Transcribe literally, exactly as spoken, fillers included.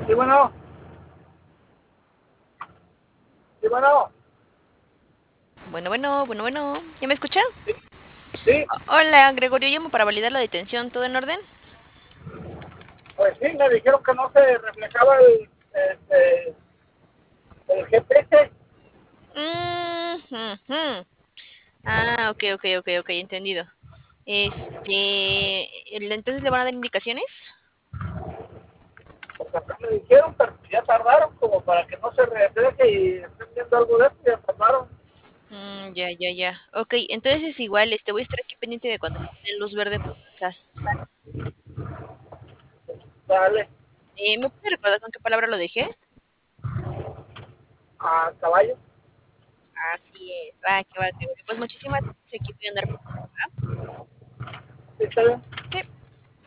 Sí, bueno, sí, bueno, Bueno, bueno, bueno, bueno. ¿Ya me escucha? sí, sí, O- Hola, Gregorio, llamo para validar la detención. ¿Todo en orden? pues sí, me dijeron que no se reflejaba el, este, el G P S. Mm, ujú. Ah, ok, ok, ok, ok, entendido. Este, el- entonces le van a dar indicaciones. Pues acá me dijeron, pero ya tardaron como para que no se refleje y estén viendo algo de esto, ya tardaron. Mm, ya, ya, ya. Ok, entonces es igual, este, voy a estar aquí pendiente de cuando den luz verde para pasar. Dale, Eh, ¿me puede recordar con qué palabra lo dejé? a caballo. Así es, va, que va, Gregorio. Pues muchísimas gracias, aquí voy a andar pendiente, ¿va? Sí, está bien.